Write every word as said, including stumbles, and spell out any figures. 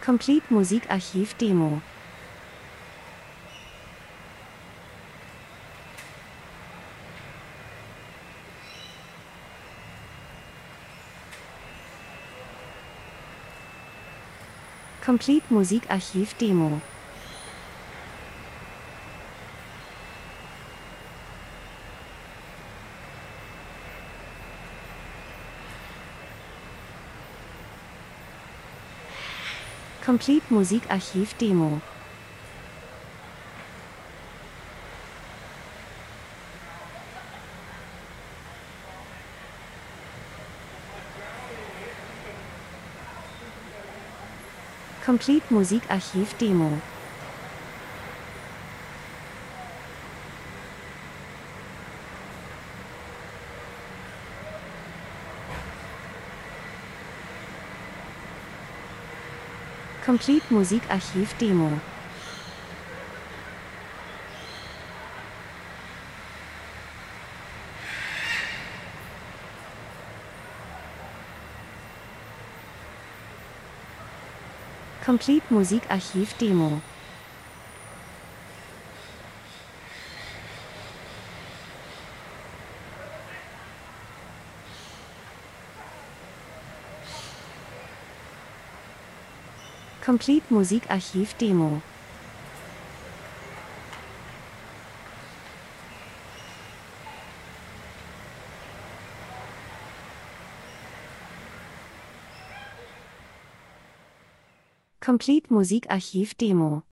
Complete Musikarchiv Demo. Complete Musikarchiv Demo. Complete Musikarchiv Demo. Complete Musikarchiv Demo. Complete Musikarchiv Demo. Complete Musikarchiv Demo. Complete Musikarchiv Demo. Complete Musikarchiv Demo.